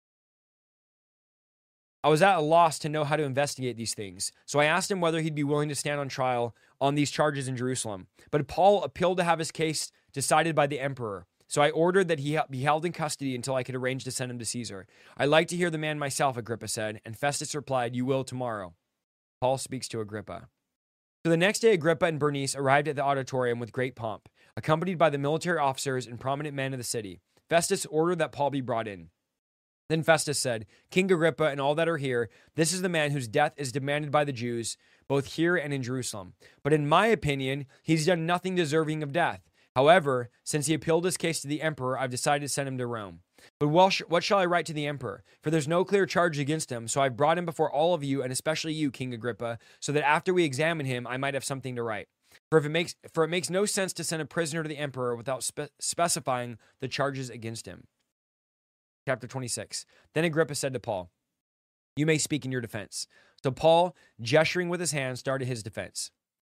Speaker 2: I was at a loss to know how to investigate these things, so I asked him whether he'd be willing to stand on trial on these charges in Jerusalem. But Paul appealed to have his case decided by the emperor, so I ordered that he be held in custody until I could arrange to send him to Caesar. I'd like to hear the man myself, Agrippa said, and Festus replied, you will tomorrow. Paul speaks to Agrippa. So the next day, Agrippa and Bernice arrived at the auditorium with great pomp, accompanied by the military officers and prominent men of the city. Festus ordered that Paul be brought in. Then Festus said, King Agrippa and all that are here, this is the man whose death is demanded by the Jews, both here and in Jerusalem. But in my opinion, he's done nothing deserving of death. However, since he appealed his case to the emperor, I've decided to send him to Rome. But well, sh- what shall I write to the emperor? For there's no clear charge against him, so I've brought him before all of you, and especially you, King Agrippa, so that after we examine him, I might have something to write. For if it makes for it makes no sense to send a prisoner to the emperor without spe- specifying the charges against him. Chapter twenty-six. Then Agrippa said to Paul, "You may speak in your defense." So Paul, gesturing with his hand, started his defense.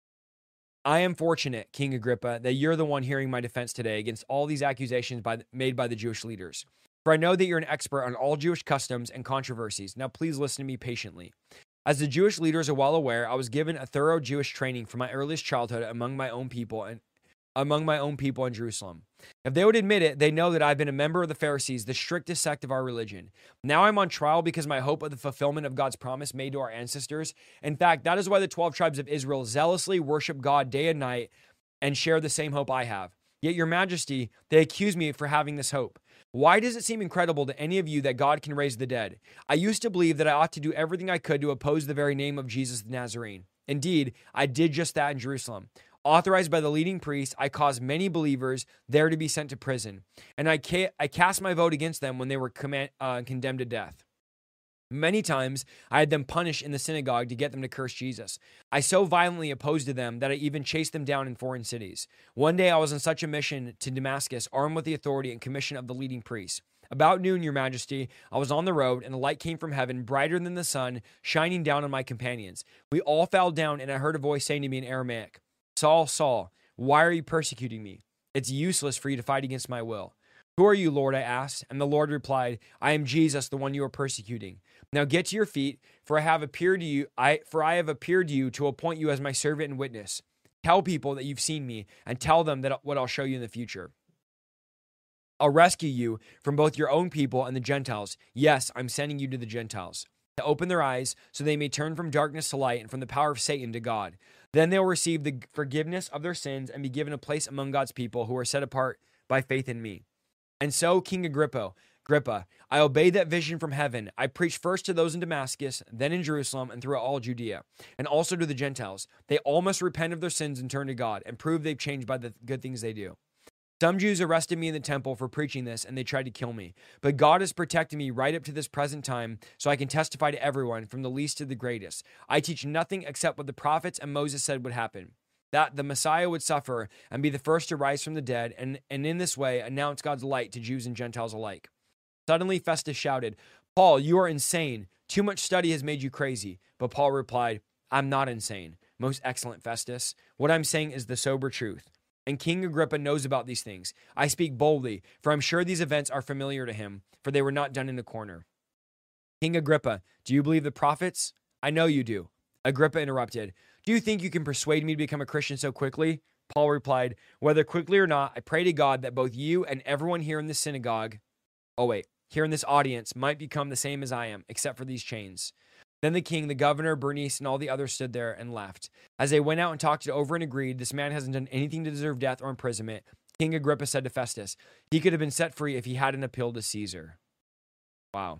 Speaker 2: "I am fortunate, King Agrippa, that you're the one hearing my defense today against all these accusations by, made by the Jewish leaders. For I know that you're an expert on all Jewish customs and controversies. Now please listen to me patiently. As the Jewish leaders are well aware, I was given a thorough Jewish training from my earliest childhood among my own people and among my own people in Jerusalem. If they would admit it, they know that I've been a member of the Pharisees, the strictest sect of our religion. Now I'm on trial because my hope of the fulfillment of God's promise made to our ancestors. In fact, that is why the twelve tribes of Israel zealously worship God day and night and share the same hope I have. Yet, Your Majesty, they accuse me for having this hope. Why does it seem incredible to any of you that God can raise the dead? I used to believe that I ought to do everything I could to oppose the very name of Jesus the Nazarene. Indeed, I did just that in Jerusalem. Authorized by the leading priests, I caused many believers there to be sent to prison, and I, ca- I cast my vote against them when they were command- uh, condemned to death. Many times, I had them punished in the synagogue to get them to curse Jesus. I so violently opposed to them that I even chased them down in foreign cities. One day, I was on such a mission to Damascus, armed with the authority and commission of the leading priests. About noon, Your Majesty, I was on the road, and a light came from heaven, brighter than the sun, shining down on my companions. We all fell down, and I heard a voice saying to me in Aramaic, "Saul, Saul, why are you persecuting me? It's useless for you to fight against my will." "Who are you, Lord?" I asked, and the Lord replied, "I am Jesus, the one you are persecuting. Now get to your feet, for I have appeared to you. I for I have appeared to you to appoint you as my servant and witness. Tell people that you've seen me, and tell them that what I'll show you in the future. I'll rescue you from both your own people and the Gentiles. Yes, I'm sending you to the Gentiles, to open their eyes so they may turn from darkness to light and from the power of Satan to God. Then they'll receive the forgiveness of their sins and be given a place among God's people who are set apart by faith in me. And so, King Agrippa, Agrippa, I obeyed that vision from heaven. I preached first to those in Damascus, then in Jerusalem, and throughout all Judea, and also to the Gentiles. They all must repent of their sins and turn to God, and prove they've changed by the good things they do. Some Jews arrested me in the temple for preaching this, and they tried to kill me. But God has protected me right up to this present time, so I can testify to everyone, from the least to the greatest. I teach nothing except what the prophets and Moses said would happen, that the Messiah would suffer and be the first to rise from the dead, and, and in this way announce God's light to Jews and Gentiles alike. Suddenly Festus shouted, "Paul, you are insane. Too much study has made you crazy." But Paul replied, "I'm not insane, most excellent Festus. What I'm saying is the sober truth. And King Agrippa knows about these things. I speak boldly, for I'm sure these events are familiar to him, for they were not done in a corner." "King Agrippa, do you believe the prophets?" "I know you do." Agrippa interrupted, "Do you think you can persuade me to become a Christian so quickly?" Paul replied, "Whether quickly or not, I pray to God that both you and everyone here in this synagogue, oh wait, here in this audience might become the same as I am, except for these chains." Then the king, the governor, Bernice, and all the others stood there and left. As they went out and talked it over and agreed, this man hasn't done anything to deserve death or imprisonment, King Agrippa said to Festus, he could have been set free if he hadn't appealed to Caesar. Wow.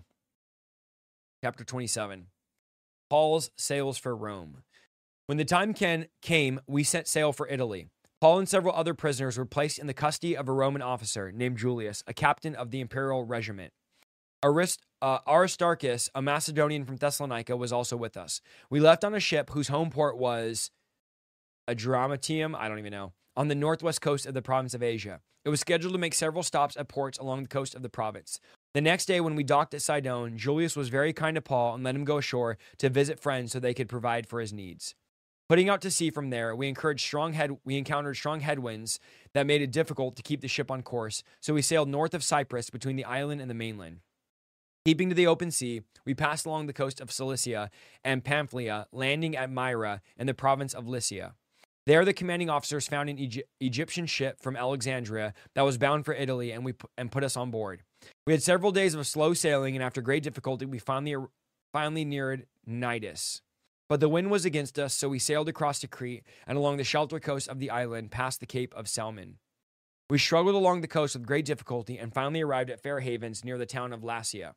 Speaker 2: Chapter twenty-seven. Paul's sails for Rome. When the time can, came, we set sail for Italy. Paul and several other prisoners were placed in the custody of a Roman officer named Julius, a captain of the imperial regiment. Arist, uh, Aristarchus, a Macedonian from Thessalonica, was also with us. We left on a ship whose home port was Adramyttium, I don't even know, on the northwest coast of the province of Asia. It was scheduled to make several stops at ports along the coast of the province. The next day, when we docked at Sidon, Julius was very kind to Paul and let him go ashore to visit friends so they could provide for his needs. Putting out to sea from there, we encouraged strong head. We encountered strong headwinds that made it difficult to keep the ship on course, so we sailed north of Cyprus between the island and the mainland. Keeping to the open sea, we passed along the coast of Cilicia and Pamphylia, landing at Myra in the province of Lycia. There, the commanding officers found an Egy- Egyptian ship from Alexandria that was bound for Italy, and we p- and put us on board. We had several days of slow sailing, and after great difficulty, we finally finally neared Cnidus. But the wind was against us, so we sailed across to Crete and along the sheltered coast of the island, past the Cape of Salmon. We struggled along the coast with great difficulty and finally arrived at fair havens near the town of Lasea.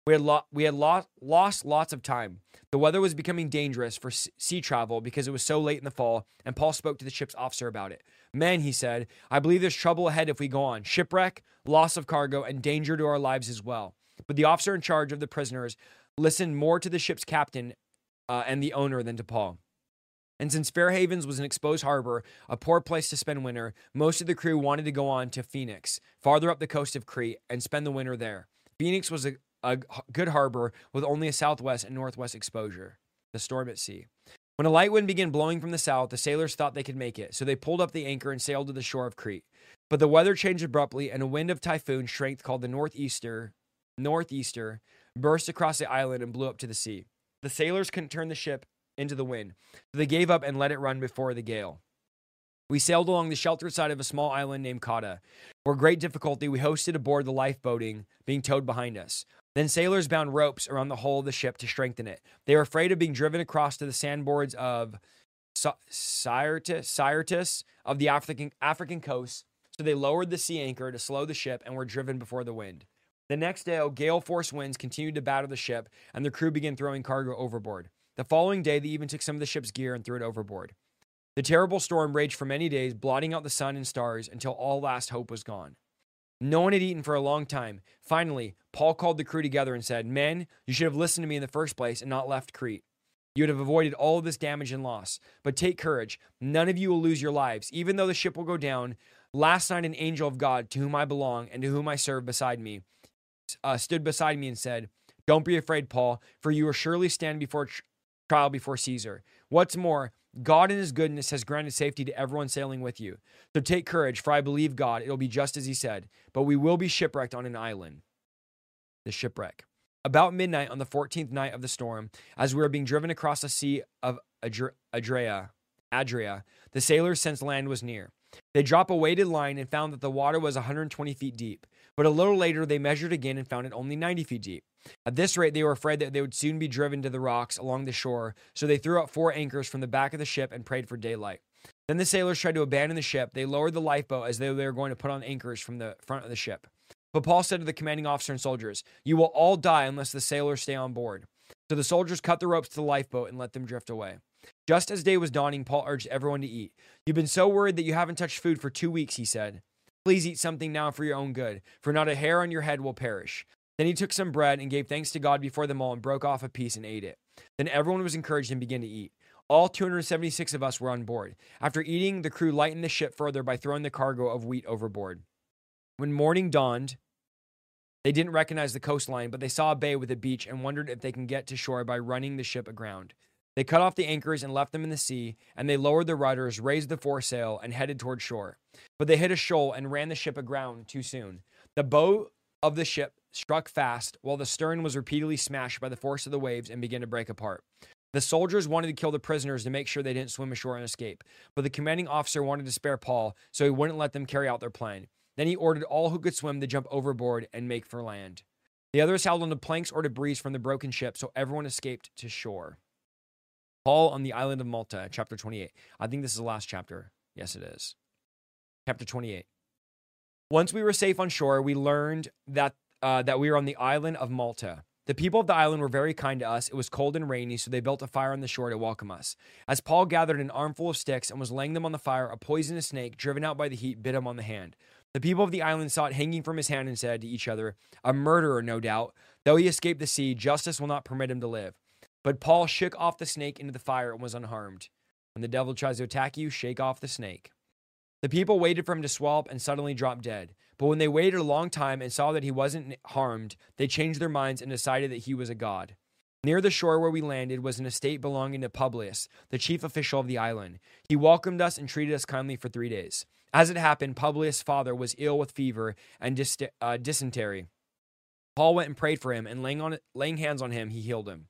Speaker 2: We had, lo- we had lo- lost lots of time. The weather was becoming dangerous for s- sea travel because it was so late in the fall, and Paul spoke to the ship's officer about it. Men, he said, I believe there's trouble ahead if we go on. Shipwreck, loss of cargo, and danger to our lives as well. But the officer in charge of the prisoners listened more to the ship's captain uh, and the owner than to Paul. And since Fair Havens was an exposed harbor, a poor place to spend winter, most of the crew wanted to go on to Phoenix, farther up the coast of Crete, and spend the winter there. Phoenix was a, a good harbor with only a southwest and northwest exposure. The storm at sea. When a light wind began blowing from the south, the sailors thought they could make it, so they pulled up the anchor and sailed to the shore of Crete. But the weather changed abruptly, and a wind of typhoon strength called the northeaster, northeaster burst across the island and blew up to the sea. The sailors couldn't turn the ship into the wind, so they gave up and let it run before the gale. We sailed along the sheltered side of a small island named Cauda. For great difficulty, we hoisted aboard the lifeboating being towed behind us. Then sailors bound ropes around the hull of the ship to strengthen it. They were afraid of being driven across to the sandboards of Syrtis, Syrtis of the African, African coast, so they lowered the sea anchor to slow the ship and were driven before the wind. The next day, gale-force winds continued to batter the ship, and the crew began throwing cargo overboard. The following day, they even took some of the ship's gear and threw it overboard. The terrible storm raged for many days, blotting out the sun and stars until all last hope was gone. No one had eaten for a long time. Finally, Paul called the crew together and said, Men, you should have listened to me in the first place and not left Crete. You would have avoided all of this damage and loss. But take courage. None of you will lose your lives, even though the ship will go down. Last night, an angel of God, to whom I belong and to whom I serve beside me, uh, stood beside me and said, Don't be afraid, Paul, for you will surely stand before tr- trial before Caesar. What's more, God in his goodness has granted safety to everyone sailing with you. So take courage, for I believe God, it'll be just as he said. But we will be shipwrecked on an island. The shipwreck. About midnight on the fourteenth night of the storm, as we were being driven across the sea of Adria, Adria, Adria, the sailors sensed land was near. They dropped a weighted line and found that the water was one hundred twenty feet deep. But a little later, they measured again and found it only ninety feet deep. At this rate, they were afraid that they would soon be driven to the rocks along the shore, so they threw out four anchors from the back of the ship and prayed for daylight. Then the sailors tried to abandon the ship. They lowered the lifeboat as though they were going to put on anchors from the front of the ship. But Paul said to the commanding officer and soldiers, You will all die unless the sailors stay on board. So the soldiers cut the ropes to the lifeboat and let them drift away. Just as day was dawning, Paul urged everyone to eat. You've been so worried that you haven't touched food for two weeks, he said. Please eat something now for your own good, for not a hair on your head will perish. Then he took some bread and gave thanks to God before them all and broke off a piece and ate it. Then everyone was encouraged and began to eat. All two hundred seventy-six of us were on board. After eating, the crew lightened the ship further by throwing the cargo of wheat overboard. When morning dawned, they didn't recognize the coastline, but they saw a bay with a beach and wondered if they can get to shore by running the ship aground. They cut off the anchors and left them in the sea, and they lowered the rudders, raised the foresail, and headed toward shore. But they hit a shoal and ran the ship aground too soon. The bow of the ship struck fast, while the stern was repeatedly smashed by the force of the waves and began to break apart. The soldiers wanted to kill the prisoners to make sure they didn't swim ashore and escape, but the commanding officer wanted to spare Paul, so he wouldn't let them carry out their plan. Then he ordered all who could swim to jump overboard and make for land. The others held onto planks or debris from the broken ship, so everyone escaped to shore. Paul on the island of Malta, chapter twenty-eight. I think this is the last chapter. Yes, it is. Chapter twenty-eight. Once we were safe on shore, we learned that uh, that we were on the island of Malta. The people of the island were very kind to us. It was cold and rainy, so they built a fire on the shore to welcome us. As Paul gathered an armful of sticks and was laying them on the fire, a poisonous snake, driven out by the heat, bit him on the hand. The people of the island saw it hanging from his hand and said to each other, A murderer, no doubt. Though he escaped the sea, justice will not permit him to live. But Paul shook off the snake into the fire and was unharmed. When the devil tries to attack you, shake off the snake. The people waited for him to swell up and suddenly drop dead. But when they waited a long time and saw that he wasn't harmed, they changed their minds and decided that he was a god. Near the shore where we landed was an estate belonging to Publius, the chief official of the island. He welcomed us and treated us kindly for three days. As it happened, Publius' father was ill with fever and dis- uh, dysentery. Paul went and prayed for him, and laying, on, laying hands on him, he healed him.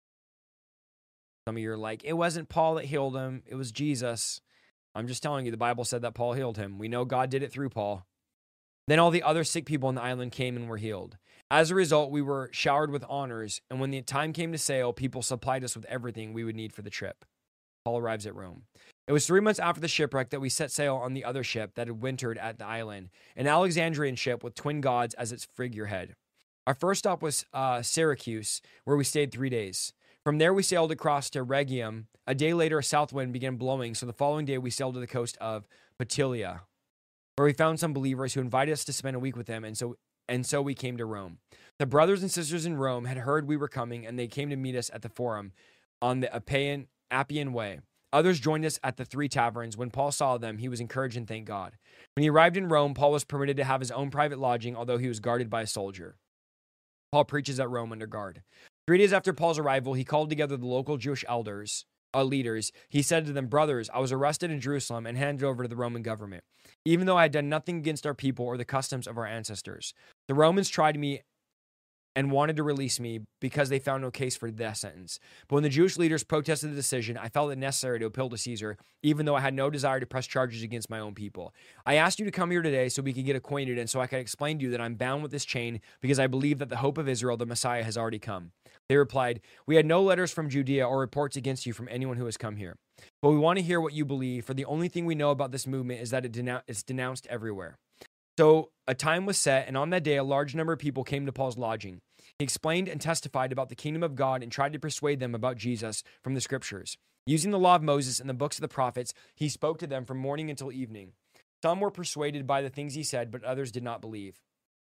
Speaker 2: Some of you are like, it wasn't Paul that healed him, it was Jesus. I'm just telling you, the Bible said that Paul healed him. We know God did it through Paul. Then all the other sick people on the island came and were healed. As a result, we were showered with honors, and when the time came to sail, people supplied us with everything we would need for the trip. Paul arrives at Rome. It was three months after the shipwreck that we set sail on the other ship that had wintered at the island, an Alexandrian ship with twin gods as its figurehead. Our first stop was uh, Syracuse, where we stayed three days. From there, we sailed across to Rhegium. A day later, a south wind began blowing, so the following day, we sailed to the coast of Puteoli, where we found some believers who invited us to spend a week with them, and so and so we came to Rome. The brothers and sisters in Rome had heard we were coming, and they came to meet us at the Forum on the Appian, Appian Way. Others joined us at the Three Taverns. When Paul saw them, he was encouraged and thanked God. When he arrived in Rome, Paul was permitted to have his own private lodging, although he was guarded by a soldier. Paul preaches at Rome under guard. Three days after Paul's arrival, he called together the local Jewish elders, uh, leaders. He said to them, "Brothers, I was arrested in Jerusalem and handed over to the Roman government, even though I had done nothing against our people or the customs of our ancestors. The Romans tried me and wanted to release me because they found no case for the death sentence. But when the Jewish leaders protested the decision, I felt it necessary to appeal to Caesar, even though I had no desire to press charges against my own people. I asked you to come here today so we could get acquainted and so I could explain to you that I'm bound with this chain because I believe that the hope of Israel, the Messiah, has already come." They replied, "We had no letters from Judea or reports against you from anyone who has come here. But we want to hear what you believe, for the only thing we know about this movement is that it denou- it's denounced everywhere." So a time was set, and on that day, a large number of people came to Paul's lodging. He explained and testified about the kingdom of God and tried to persuade them about Jesus from the scriptures. Using the law of Moses and the books of the prophets, he spoke to them from morning until evening. Some were persuaded by the things he said, but others did not believe.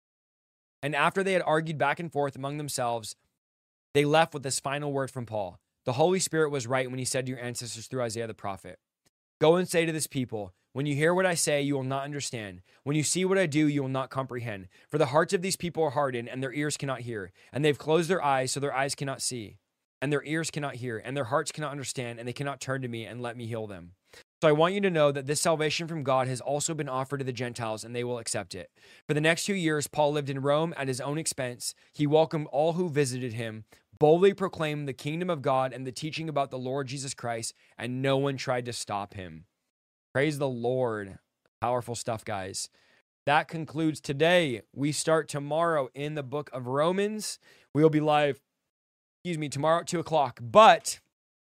Speaker 2: And after they had argued back and forth among themselves, they left with this final word from Paul. The Holy Spirit was right when he said to your ancestors through Isaiah the prophet, "Go and say to this people, when you hear what I say, you will not understand. When you see what I do, you will not comprehend. For the hearts of these people are hardened, and their ears cannot hear. And they've closed their eyes, so their eyes cannot see. And their ears cannot hear. And their hearts cannot understand, and they cannot turn to me and let me heal them. So I want you to know that this salvation from God has also been offered to the Gentiles, and they will accept it." For the next two years, Paul lived in Rome at his own expense. He welcomed all who visited him, boldly proclaimed the kingdom of God and the teaching about the Lord Jesus Christ, and no one tried to stop him. Praise the Lord. Powerful stuff, guys. That concludes today. We start tomorrow in the book of Romans. We will be live, excuse me, tomorrow at two o'clock, but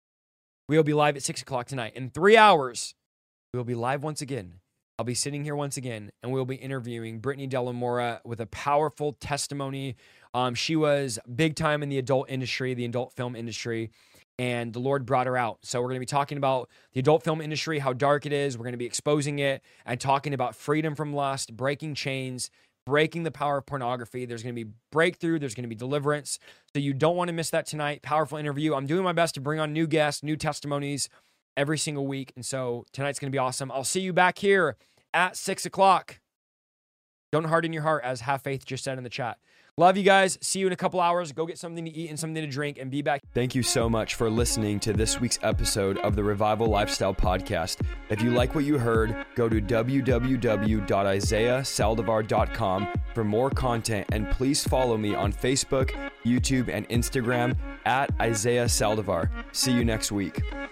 Speaker 2: we will be live at six o'clock tonight. In three hours, we will be live once again. I'll be sitting here once again, and we'll be interviewing Brittany Della Mora with a powerful testimony. Um, she was big time in the adult industry, the adult film industry, and the Lord brought her out. So we're going to be talking about the adult film industry, how dark it is. We're going to be exposing it and talking about freedom from lust, breaking chains, breaking the power of pornography. There's going to be breakthrough. There's going to be deliverance. So you don't want to miss that tonight. Powerful interview. I'm doing my best to bring on new guests, new testimonies every single week. And so tonight's going to be awesome. I'll see you back here at six o'clock. Don't harden your heart, as Have Faith just said in the chat. Love you guys. See you in a couple hours. Go get something to eat and something to drink and be back.
Speaker 1: Thank you so much for listening to this week's episode of the Revival Lifestyle Podcast. If you like what you heard, go to w w w dot isaiah saldivar dot com for more content, and please follow me on Facebook, YouTube, and Instagram at Isaiah Saldivar. See you next week.